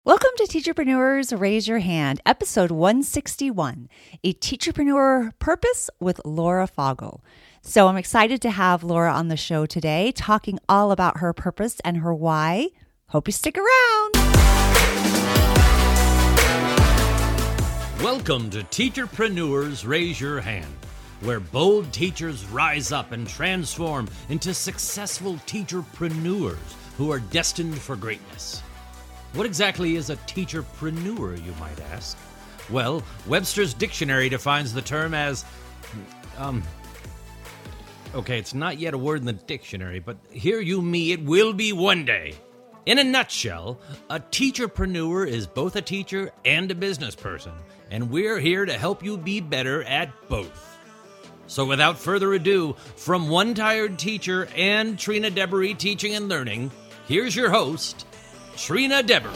Welcome to Teacherpreneurs Raise Your Hand, episode 161, A Teacherpreneur Purpose with Laura Fogel. So I'm excited to have Laura on the show today, talking all about her purpose and her why. Hope you stick around. Welcome to Teacherpreneurs Raise Your Hand, where bold teachers rise up and transform into successful teacherpreneurs who are destined for greatness. What exactly is a teacherpreneur, you might ask? Well, Webster's dictionary defines the term as, okay, it's not yet a word in the dictionary, but hear you me, it will be one day. In a nutshell, a teacherpreneur is both a teacher and a business person, and we're here to help you be better at both. So without further ado, from One Tired Teacher and Trina Debery Teaching and Learning, here's your host, Trina Debery.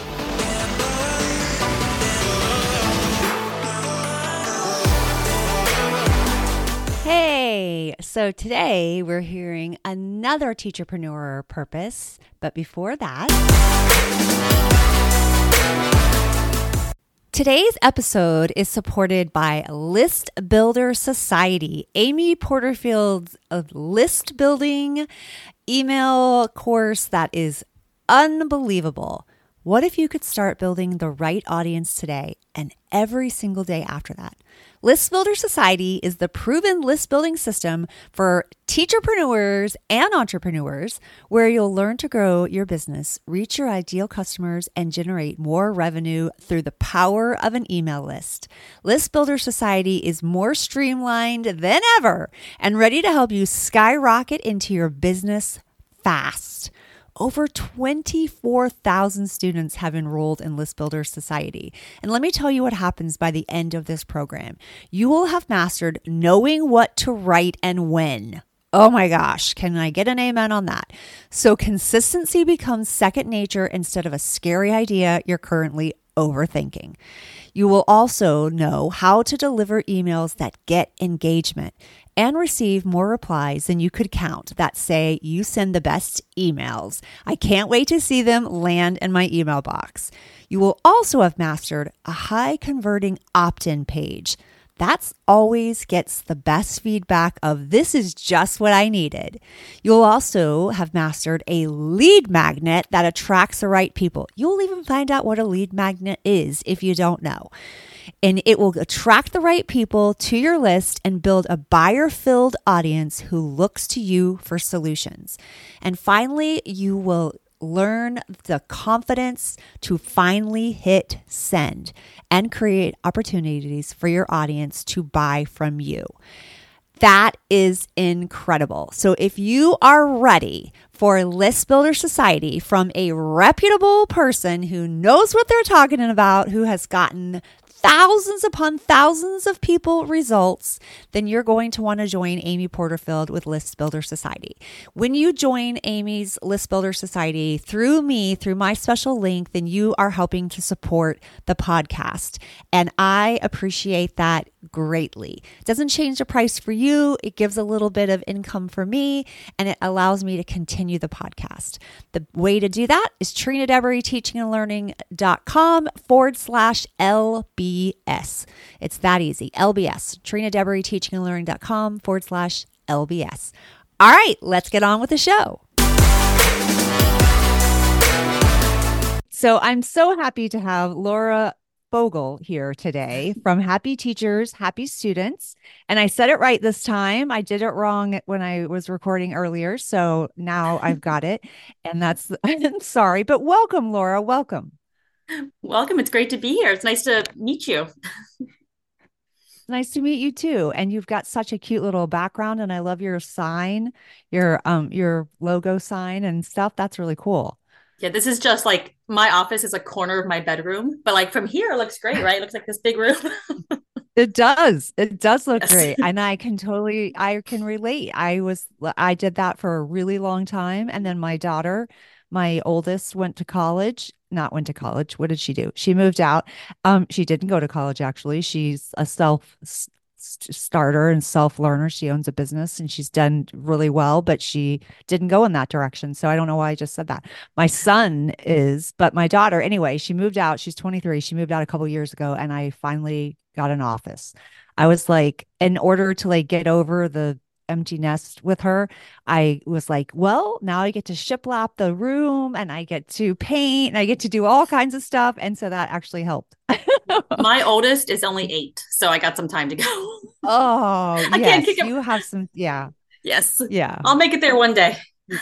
Hey, so today we're hearing another teacherpreneur purpose, but before that, today's episode is supported by List Builder Society, Amy Porterfield's list building email course that is unbelievable. What if you could start building the right audience today and every single day after that? List Builder Society is the proven list building system for teacherpreneurs and entrepreneurs, where you'll learn to grow your business, reach your ideal customers, and generate more revenue through the power of an email list. List Builder Society is more streamlined than ever and ready to help you skyrocket into your business fast. Over 24,000 students have enrolled in List Builder Society. And let me tell you what happens by the end of this program. You will have mastered knowing what to write and when. Oh my gosh, can I get an amen on that? So consistency becomes second nature instead of a scary idea you're currently overthinking. You will also know how to deliver emails that get engagement and receive more replies than you could count that say you send the best emails. I can't wait to see them land in my email box. You will also have mastered a high converting opt-in page. That's always gets the best feedback of this is just what I needed. You'll also have mastered a lead magnet that attracts the right people. You'll even find out what a lead magnet is if you don't know. And it will attract the right people to your list and build a buyer-filled audience who looks to you for solutions. And finally, you will learn the confidence to finally hit send and create opportunities for your audience to buy from you. That is incredible. So if you are ready for List Builder Society from a reputable person who knows what they're talking about, who has gotten thousands upon thousands of people results, then you're going to want to join Amy Porterfield with List Builder Society. When you join Amy's List Builder Society through me, through my special link, then you are helping to support the podcast. And I appreciate that greatly. It doesn't change the price for you. It gives a little bit of income for me, and it allows me to continue the podcast. The way to do that is trinadeberyteachingandlearning.com/LBS. It's that easy. LBS. trinadeberyteachingandlearning.com/LBS. All right, let's get on with the show. So I'm so happy to have Laura Fogel here today from Happy Teachers, Happy Students. And I said it right this time. I did it wrong when I was recording earlier. So now I've got it. And that's, I'm sorry, but welcome, Laura. Welcome. Welcome. It's great to be here. It's nice to meet you. Nice to meet you too. And you've got such a cute little background. And I love your sign, your logo sign and stuff. That's really cool. Yeah, this is just like my office is a corner of my bedroom, but like from here, it looks great, right? It looks like this big room. It does. It does look Yes. great. And I can relate. I did that for a really long time. And then my daughter, my oldest, went to college. Not went to college. What did she do? She moved out. She didn't go to college, actually. She's a starter and self-learner. She owns a business and she's done really well, but she didn't go in that direction. So I don't know why I just said that. My son is, but my daughter, anyway, she moved out. She's 23. She moved out a couple years ago and I finally got an office. I was like, in order to like get over the empty nest with her, I was like, well, now I get to shiplap the room and I get to paint and I get to do all kinds of stuff. And so that actually helped. My oldest is only 8, so I got some time to go. Oh, I can't yes. kick him. You have some. Yeah. Yes, Yeah. I'll make it there one day.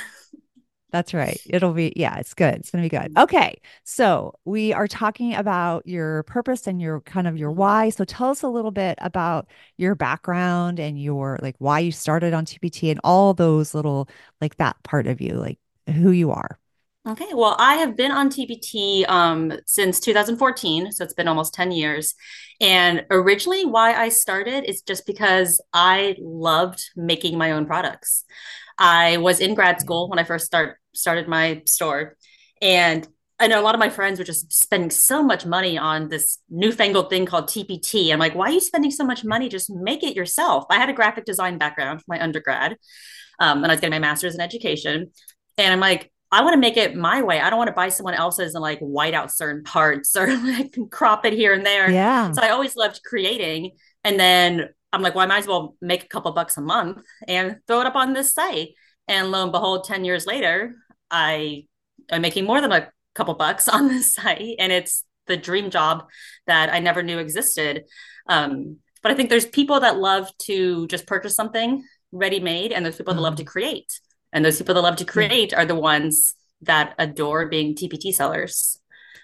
That's right. It'll be, yeah, it's good. It's going to be good. Okay. So we are talking about your purpose and your kind of your why. So tell us a little bit about your background and your like why you started on TPT and all those little like that part of you, like who you are. Okay, well, I have been on TPT since 2014, so it's been almost 10 years. And originally, why I started is just because I loved making my own products. I was in grad school when I first started my store, and I know a lot of my friends were just spending so much money on this newfangled thing called TPT. I'm like, why are you spending so much money? Just make it yourself. I had a graphic design background for my undergrad, and I was getting my master's in education. And I'm like, I want to make it my way. I don't want to buy someone else's and like white out certain parts or like crop it here and there. Yeah. So I always loved creating. And then I'm like, well, I might as well make a couple bucks a month and throw it up on this site. And lo and behold, 10 years later, I am making more than a couple bucks on this site. And it's the dream job that I never knew existed. But I think there's people that love to just purchase something ready made, and there's people that love to create. And those people that love to create are the ones that adore being TPT sellers.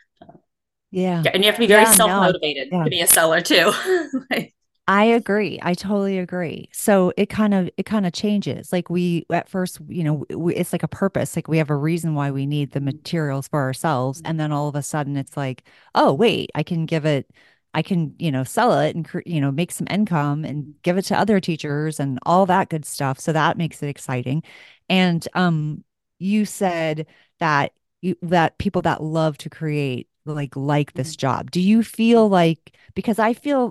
Yeah. And you have to be very Yeah, self-motivated no, yeah. to be a seller too. Like, I agree. I totally agree. So it kind of changes. Like we at first, it's like a purpose. Like we have a reason why we need the materials for ourselves, and then all of a sudden it's like, oh wait, I can, sell it and make some income and give it to other teachers and all that good stuff. So that makes it exciting. And you said that that people that love to create like this job. Do you feel like because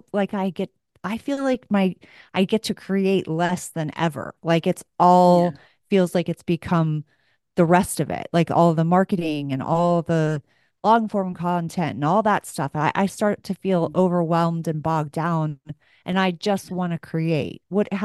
I feel like I get to create less than ever. Like it's yeah. all feels like it's become the rest of it, like all the marketing and all the long form content and all that stuff. I start to feel overwhelmed and bogged down and I just want to create.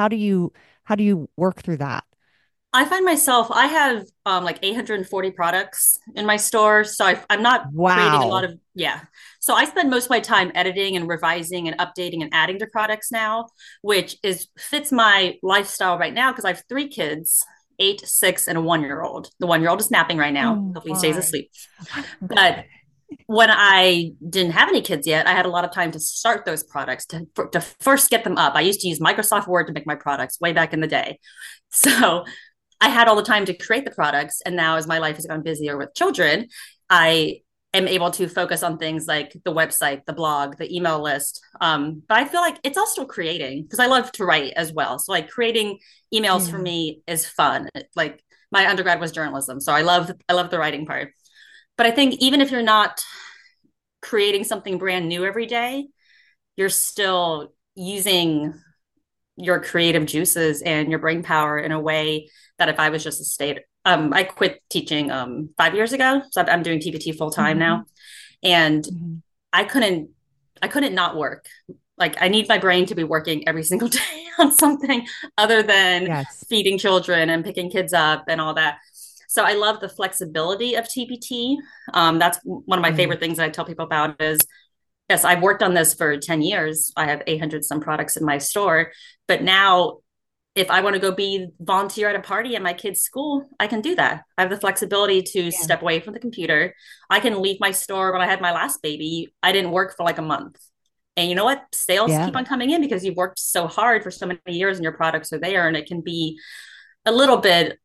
How do you work through that? I find myself, I have like 840 products in my store. So I'm not creating a lot Wow. of, yeah. So I spend most of my time editing and revising and updating and adding to products now, which is fits my lifestyle right now because I have 3 kids, 8, 6, and a 1 year old. The 1 year old is napping right now. Oh Hopefully he stays my. asleep. But when I didn't have any kids yet, I had a lot of time to start those products to first get them up. I used to use Microsoft Word to make my products way back in the day. So I had all the time to create the products. And now, as my life has gone busier with children, I am able to focus on things like the website, the blog, the email list. But I feel like it's also creating because I love to write as well. So, like creating emails for Yeah. me is fun. Like my undergrad was journalism, so I love the writing part. But I think even if you're not creating something brand new every day, you're still using your creative juices and your brain power in a way that if I was just a state, I quit teaching 5 years ago, so I'm doing TPT full time Hmm. now, and Hmm. I couldn't, I couldn't not work. Like I need my brain to be working every single day on something other than Yes. feeding children and picking kids up and all that. So I love the flexibility of TPT. That's one of my Yeah. favorite things that I tell people about is yes, I've worked on this for 10 years. I have 800 some products in my store. But now, if I want to go be volunteer at a party at my kid's school, I can do that. I have the flexibility to Yeah. step away from the computer. I can leave my store. When I had my last baby, I didn't work for like a month. And you know what? Sales keep Yeah. on coming in because you've worked so hard for so many years and your products are there. And it can be a little bit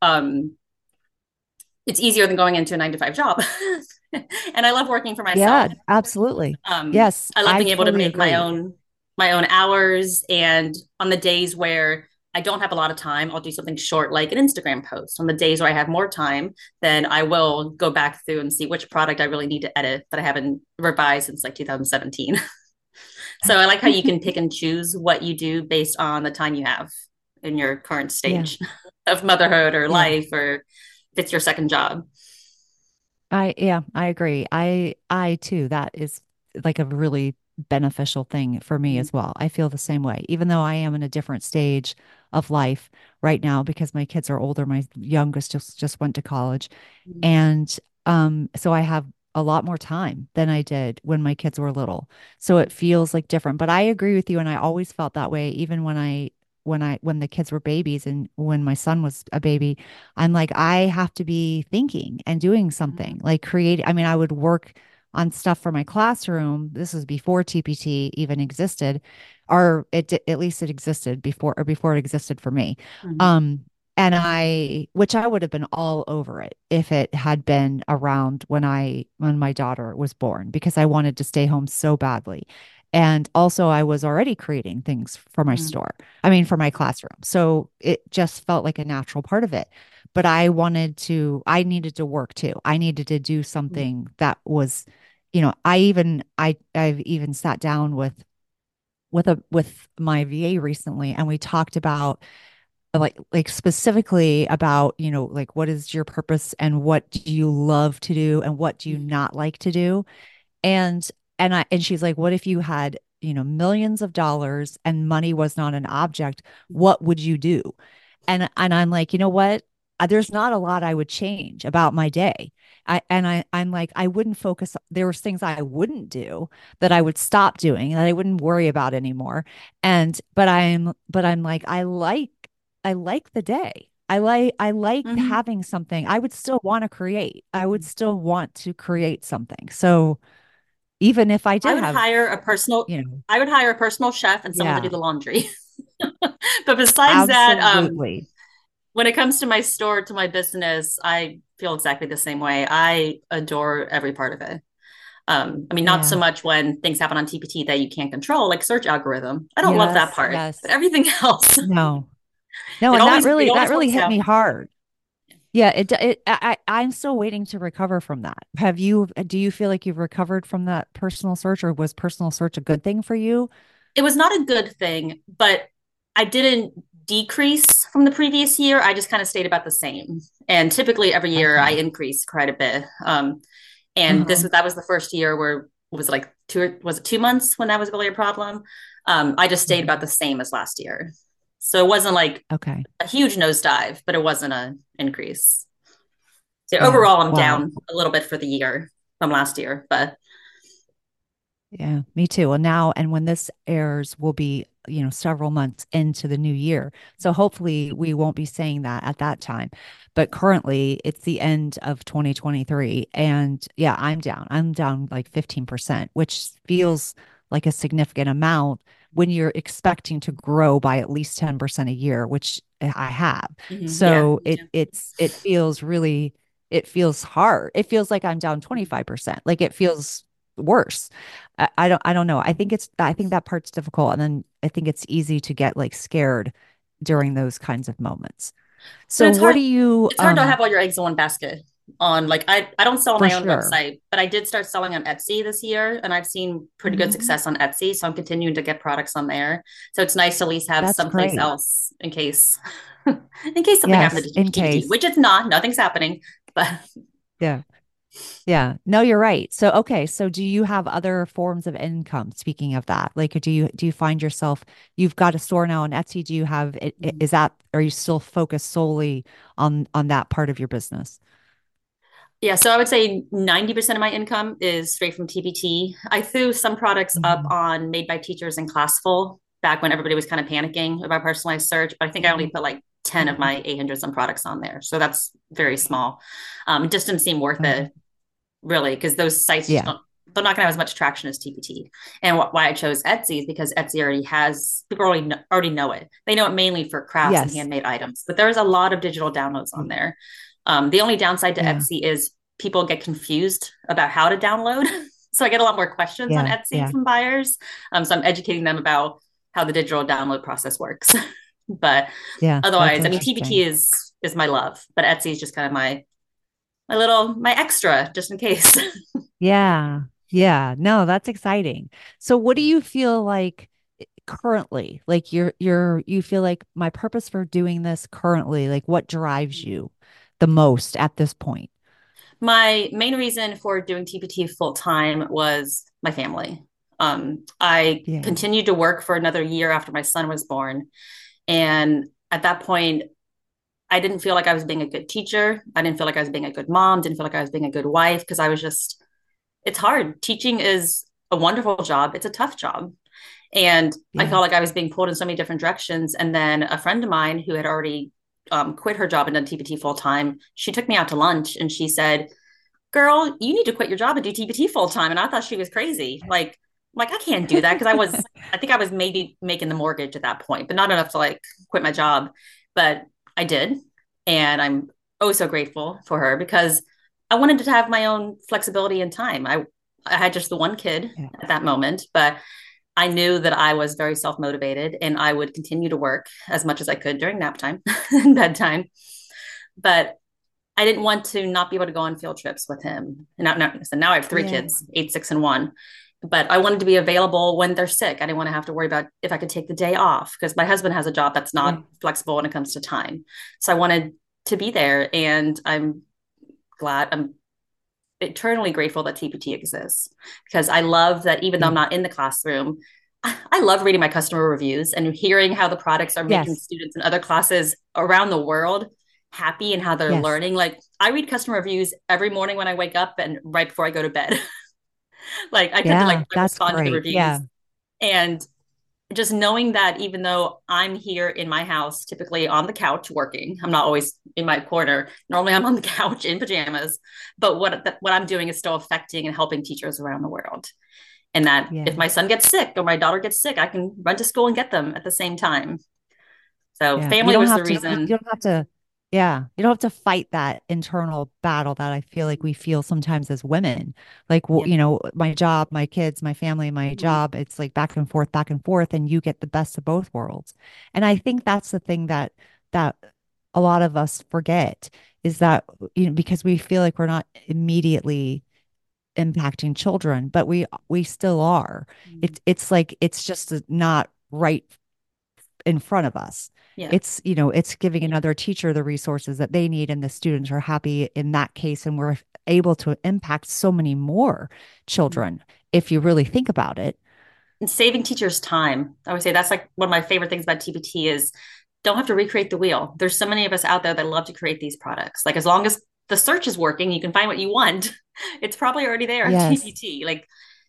it's easier than going into a 9 to 5 job. And I love working for myself. Yeah, absolutely. Yes, I love I being able to totally make my agree. own hours. And on the days where I don't have a lot of time, I'll do something short like an Instagram post. On the days where I have more time, then I will go back through and see which product I really need to edit that I haven't revised since like 2017. So I like how you can pick and choose what you do based on the time you have in your current Yeah. stage of motherhood or Yeah. life, or if it's your second job. Yeah, I agree. I too, that is like a really beneficial thing for me Mhm. as well. I feel the same way, even though I am in a different stage of life right now because my kids are older. My youngest just went to college. And so I have a lot more time than I did when my kids were little. So it feels like different. But I agree with you, and I always felt that way, even when the kids were babies and when my son was a baby. I'm like, I have to be thinking and doing something, like creating. I mean, I would work on stuff for my classroom. This was before TPT even existed, or at least it existed before it existed for me. Mhm. Um, which I would have been all over it if it had been around when my daughter was born, because I wanted to stay home so badly. And also I was already creating things for my Mhm. store. I mean, for my classroom. So it just felt like a natural part of it. But I needed to work too. I needed to do something that was, I've even sat down with my VA recently, and we talked about like specifically about, like what is your purpose and what do you love to do and what do you Mhm. not like to do? And and she's like, what if you had, millions of dollars and money was not an object? What would you do? And I'm like, you know what? There's not a lot I would change about my day. I'm like, I wouldn't focus. There was things I wouldn't do that I would stop doing that I wouldn't worry about anymore. But I'm like, I like the day. I like Mhm. having something. I would still want to create. I would still want to create something. So even if I I did would have, hire a personal you know, I would hire a personal chef and someone to do yeah, the laundry. But besides that, absolutely. when it comes to my store, to my business, I feel exactly the same way. I adore every part of it. I mean, not so Yeah. much when things happen on TPT that you can't control, like search algorithm. I don't love that Yes, part, but yes. everything else, No. No, it and always it that always really works hit out. me hard. Yeah, I'm still waiting to recover from that. Do you feel like you've recovered from that personal search, or was personal search a good thing for you? It was not a good thing, but I didn't decrease from the previous year. I just kind of stayed about the same. And typically every year I Okay. increase quite a bit. And Uh-huh. that was the first year where was it like was it 2 months when that was really a problem? I just stayed about Mhm. the same as last year. So it wasn't like Okay. a huge nosedive, but it wasn't an increase. So Yeah. overall, I'm Wow. down a little bit for the year from last year, but Yeah, me too. Well, now, and when this airs, we'll be, several months into the new year. So hopefully we won't be saying that at that time. But currently, it's the end of 2023. And yeah, I'm down. I'm down like 15%, which feels like a significant amount when you're expecting to grow by at least 10% a year, which I have. yeah, So me too. it feels hard. It feels like I'm down 25%. Like it feels worse. I don't know. I think that part's difficult. And then I think it's easy to get like scared during those kinds of moments. But So what do you, it's hard to have all your eggs in one basket on like I don't sell on for my own sure. website, but I did start selling on Etsy this year and I've seen pretty good Mhm. success on Etsy. So I'm continuing to get products on there. So it's nice to at least have That's someplace great. else in case in case something happened Yes, to in TBT, case. which it's not, nothing's happening. But Yeah. Yeah. No, you're right. So okay, so do you have other forms of income, speaking of that? Like do you find yourself, you've got a store now on Etsy, do you have is that, are you still focused solely on that part of your business? yeah, so I would say 90% of my income is straight from TBT. I threw some products up Mhm. on Made by Teachers and Classful back when everybody was kind of panicking about personalized search, but I think I only Mhm. put like 10 of Mhm. my 800 some products on there. So that's very small. It just didn't seem worth Okay. it really because those sites just Yeah. don't, they're not going to have as much traction as TPT. And why I chose Etsy is because Etsy already has people already know it. They know it mainly for crafts and Yes. handmade items, but there's a lot of digital downloads on there. The only downside to Yeah. Etsy is people get confused about how to download. So I get a lot more questions on Yeah. Etsy Yeah. from buyers. So I'm educating them about how the digital download process works. But Yeah. That's otherwise, I mean, TPT interesting. is my love, but Etsy is just kind of my extra just in case. Yeah. Yeah, no, that's exciting. So what do you feel like currently? Like you feel like my purpose for doing this currently, like what drives you the most at this point? My main reason for doing TPT full time was my family. I Yeah. continued to work for another year after my son was born. And at that point, I didn't feel like I was being a good teacher. I didn't feel like I was being a good mom, didn't feel like I was being a good wife because I was just, it's hard. Teaching is a wonderful job, it's a tough job. And I Yeah. felt like I was being pulled in so many different directions. And then a friend of mine who had already quit her job and done TPT full time, she took me out to lunch and she said, "Girl, you need to quit your job and do TPT full time." And I thought she was crazy. Like I can't do that because I think I was maybe making the mortgage at that point, but not enough to like quit my job. But I did. And I'm oh so grateful for her because I wanted to have my own flexibility and time. I had just the one kid Yeah. at that moment, but I knew that I was very self motivated and I would continue to work as much as I could during nap time and bedtime. But I didn't want to not be able to go on field trips with him. And so now I have three Yeah. kids, 8, 6, and 1. But I wanted to be available when they're sick. I didn't want to have to worry about if I could take the day off because my husband has a job that's Yeah. not flexible when it comes to time. So I wanted to be there. And I'm eternally grateful that TPT exists because I love that even though I'm Yeah. not in the classroom, I love reading my customer reviews and hearing how the products are making Yes. students in other classes around the world happy and how they're Yes. learning. Like I read customer reviews every morning when I wake up and right before I go to bed. Like I tend to Yeah, like I that's respond to the great. reviews Yeah. and just knowing that even though I'm here in my house, typically on the couch working, I'm not always in my corner. Normally, I'm on the couch in pajamas. But what I'm doing is still affecting and helping teachers around the world. And that if Yeah. my son gets sick or my daughter gets sick, I can run to school and get them at the same time. So Yeah. You family don't was the have to, you reason. don't have to, yeah, you don't have to fight that internal battle that I feel like we feel sometimes as women. Like, Yeah. my job, my kids, my family, my Mhm. job, it's like back and forth, and you get the best of both worlds. And I think that's the thing that a lot of us forget is that, because we feel like we're not immediately impacting children, but we still are. It's like it's just not right in front of us. Yeah. It's giving another teacher the resources that they need, and the students are happy in that case, and we're able to impact so many more children if you really think about it. And saving teachers time. I would say that's like one of my favorite things about TPT is don't have to recreate the wheel. There's so many of us out there that love to create these products. Like as long as the search is working, you can find what you want. It's probably already there on Yes. TPT. Like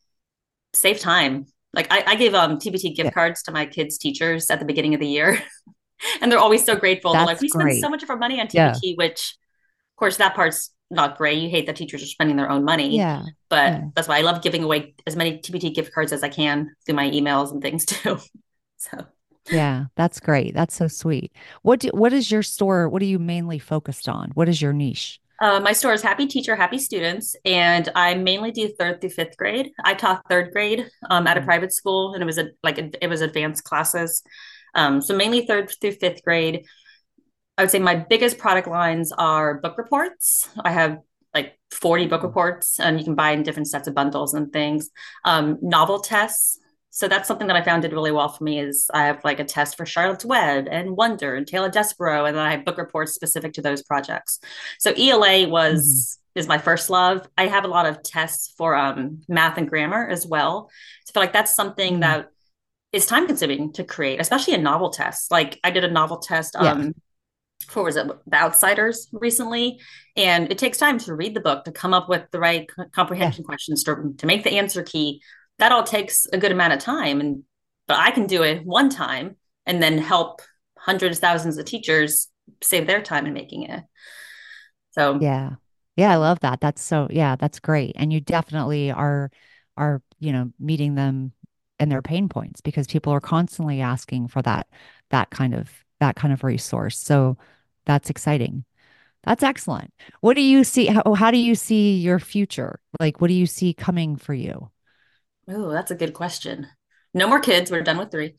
save time. Like I give TPT gift Yeah, cards to my kids' teachers at the beginning of the year, and they're always so grateful. They're like, that's "We spend so great. much of our money on Yeah. TPT," which, of course, that part's not great. You hate that teachers are spending their own money, Yeah. but Yeah. that's why I love giving away as many TPT gift cards as I can through my emails and things too. So, Yeah. That's great. That's so sweet. What is your store? What are you mainly focused on? What is your niche? my store is Happy Teacher, Happy Students, and I mainly do third through fifth grade. I taught third grade at a Mhm. private school, and it was advanced classes. So mainly third through fifth grade. I would say my biggest product lines are book reports. I have like 40 book reports, and you can buy in different sets of bundles and things. Novel tests. So that's something that I found did really well for me is I have like a test for Charlotte's Web and Wonder and Tale of Despero, and then I have book reports specific to those projects. So ELA Mhm. is my first love. I have a lot of tests for math and grammar as well. So I feel like that's something Mm. that is time consuming to create, especially a novel test. Like I did a novel test Yeah. for was it The Outsiders recently, and it takes time to read the book to come up with the right Yeah. comprehension questions to make the answer key. That all takes a good amount of time, and but I can do it one time and then help hundreds, thousands of teachers save their time in making it. So Yeah. Yeah, I love that. Yeah, that's great. And you definitely are, meeting them and their pain points because people are constantly asking for that kind of resource. So that's exciting. That's excellent. What do you see? How do you see your future? Like, what do you see coming for you? oh, that's a good question. No more kids. We're done with three.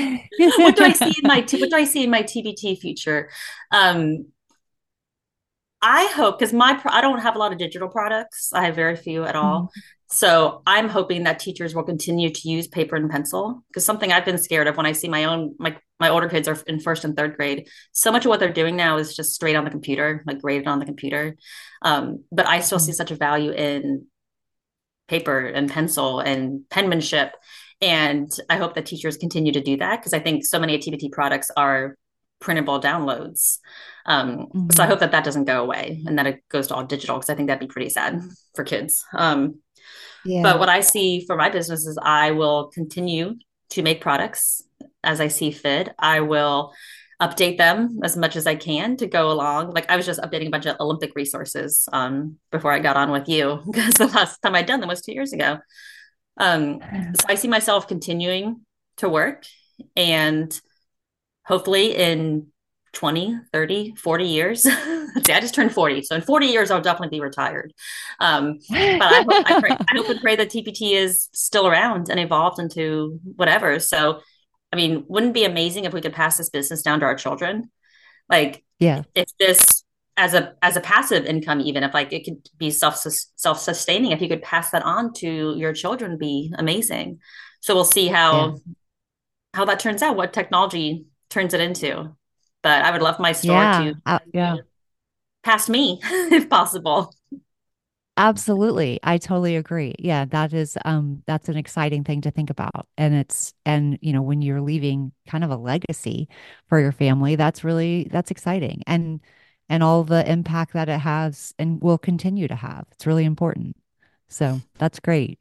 What do I see in my TBT future? Um, I hope because I don't have a lot of digital products. I have very few at all. Mhm. So I'm hoping that teachers will continue to use paper and pencil because something I've been scared of when I see my older kids are in first and third grade. So much of what they're doing now is just straight on the computer, like graded on the computer. But I still see Mhm. such a value in paper and pencil and penmanship. And I hope that teachers continue to do that because I think so many TBT products are printable downloads. So I Mhm. hope that that doesn't go away and that it goes to all digital because I think that'd be pretty sad for kids. But Yeah. what I see for my business is I will continue to make products as I see fit. I will update them as much as I can to go along. Like I was just updating a bunch of Olympic resources before I got on with you because the last time I'd done them was 2 years ago. So I see myself continuing to work and hopefully in 20, 30, 40 years. See, I just turned 40. So in 40 years, I'll definitely be retired. But I hope and pray that TPT is still around and evolved into whatever. So, I mean, wouldn't it be amazing if we could pass this business down to our children? Like Yeah. if this as a passive income, even if like it could be self-sustaining, if you could pass that on to your children, be amazing. So we'll see Yeah. how that turns out, what technology turns it into. But I would love my store to Yeah. Yeah. pass me if possible. Absolutely. I totally agree. Yeah, that's an exciting thing to think about. And when you're leaving kind of a legacy for your family, that's exciting. And all the impact that it has and will continue to have. It's really important. So, that's great.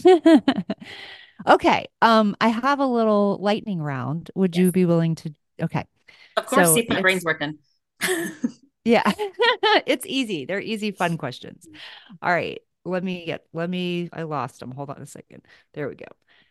Okay. I have a little lightning round. Would you Yes. be willing to? Okay. Of course, So, see if my brain's working. yeah, it's easy. They're easy, fun questions. All right. I lost them. Hold on a second. There we go.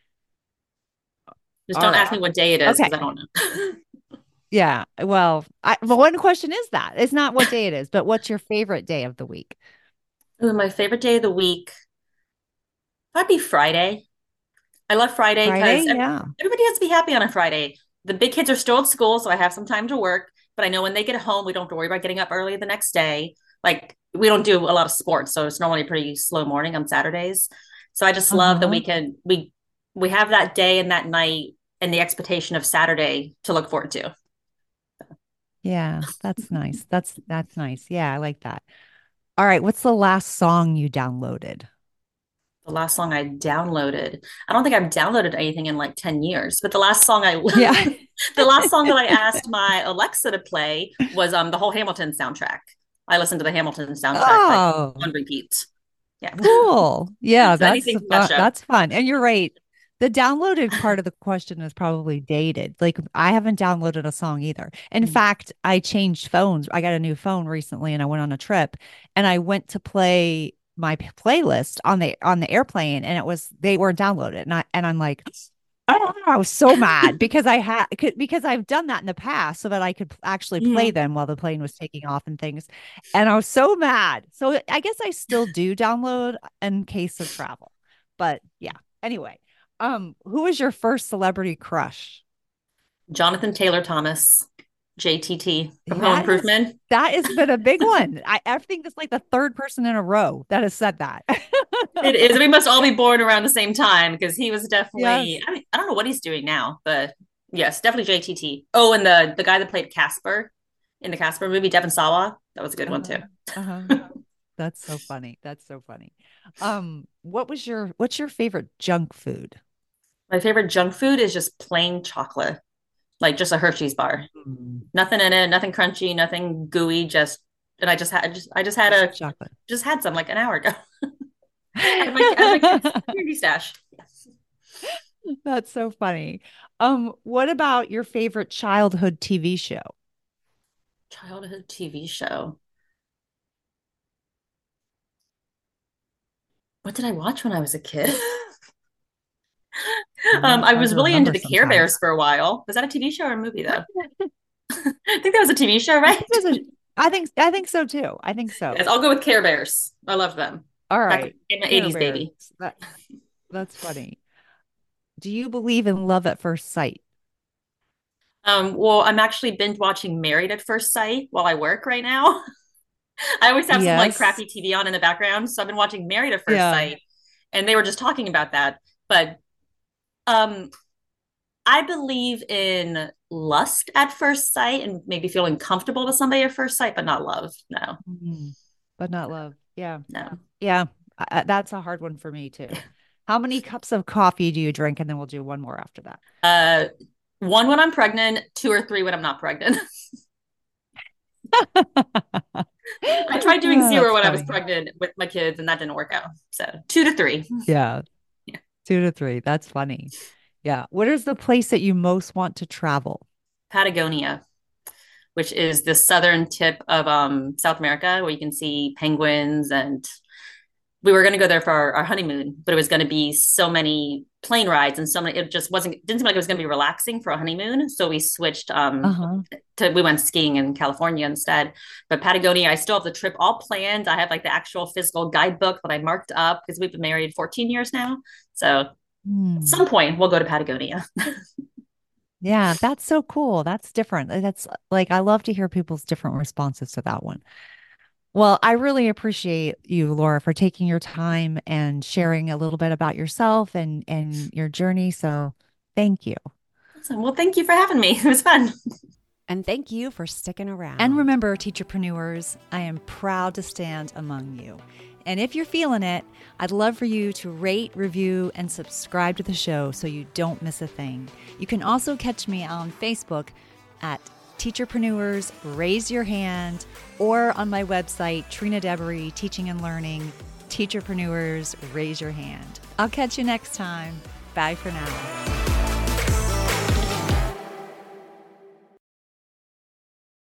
Just All don't right. ask me what day it is Okay. because I don't know. Yeah. Well, but one question is that it's not what day it is, but what's your favorite day of the week? Ooh, my favorite day of the week might be Friday. I love Friday Friday? because Yeah. everybody has to be happy on a Friday. The big kids are still at school, so I have some time to work. But I know when they get home, we don't have to worry about getting up early the next day. Like we don't do a lot of sports, so it's normally a pretty slow morning on Saturdays. So I just love that Uh-huh. we have that day and that night and the expectation of Saturday to look forward to. Yeah. That's nice. That's nice. Yeah, I like that. All right. What's the last song you downloaded? The last song I downloaded. I don't think I've downloaded anything in like 10 years, but the last song I Yeah. the last song that I asked my Alexa to play was the whole Hamilton soundtrack. I listened to the Hamilton soundtrack like Oh. on repeat. Yeah. Cool. Yeah, So anything from that show. that's fun. And you're right. The downloaded part of the question is probably dated. Like I haven't downloaded a song either. In fact, I changed phones. I got a new phone recently and I went on a trip and I went to play my playlist on the airplane and they weren't downloaded. And I'm like, oh, I was so mad because because I've done that in the past so that I could actually play Mhm. them while the plane was taking off and things. And I was so mad. So I guess I still do download in case of travel. But yeah. Anyway, who was your first celebrity crush? Jonathan Taylor Thomas, JTT from Home That has Improvement. that has been a big one. I think it's like the third person in a row that has said that. It is. We must all be born around the same time because he was Yes. definitely. I mean, I don't know what he's doing now, but yes, definitely JTT. Oh, and the guy that played Casper in the Casper movie, Devon Sawa, that was a good one Uh-huh. too. Uh-huh. That's so funny. That's so funny. What's your favorite junk food? My favorite junk food is just plain chocolate, like just a Hershey's bar. Mm, Nothing in it, nothing crunchy, nothing gooey. Just and I just had just a chocolate. just had some like an hour ago. I had my kids candy stash. Yes. That's so funny. What about your favorite childhood TV show? Childhood TV show. What did I watch when I was a kid? It's I hard was to really into remember the Care Bears sometimes. for a while. Was that a TV show or a movie though? I think that was a TV show, I right? think there's a I think so too. I think so. Yes, I'll go with Care Bears. I love them. All That's right. I'm an Care 80s Bears. baby. That's funny. Do you believe in love at first sight? Well, I'm actually binge watching Married at First Sight while I work right now. I always have some like Yes. crappy TV on in the background. So I've been watching Married at First Yeah. Sight, and they were just talking about that. But um, I believe in lust at first sight and maybe feeling comfortable with somebody at first sight, but not love. No, Mhm. But not love. Yeah. no. Yeah. That's a hard one for me too. How many cups of coffee do you drink? And then we'll do one more after that. Uh, one when I'm pregnant, two or three when I'm not pregnant. I tried doing Oh, zero that's when I was funny. pregnant with my kids, and that didn't work out. So two to three. Yeah. Yeah. 2 to 3. That's funny. Yeah. What is the place that you most want to travel? Patagonia, which is the southern tip of South America, where you can see penguins. And we were going to go there for our honeymoon, but it was going to be so many plane rides and so many. It just wasn't. Didn't seem like it was going to be relaxing for a honeymoon, so we switched Uh-huh. we went skiing in California instead. But Patagonia, I still have the trip all planned. I have like the actual physical guidebook that I marked up because we've been married 14 years now. So at Hmm. some point we'll go to Patagonia. Yeah, that's so cool. That's different. That's like, I love to hear people's different responses to that one. Well, I really appreciate you, Laura, for taking your time and sharing a little bit about yourself and your journey. So thank you. Awesome. Well, thank you for having me. It was fun. And thank you for sticking around. And remember, teacherpreneurs, I am proud to stand among you. And if you're feeling it, I'd love for you to rate, review, and subscribe to the show so you don't miss a thing. You can also catch me on Facebook at Teacherpreneurs Raise Your Hand, or on my website, Trina Debery, Teaching and Learning, Teacherpreneurs Raise Your Hand. I'll catch you next time. Bye for now.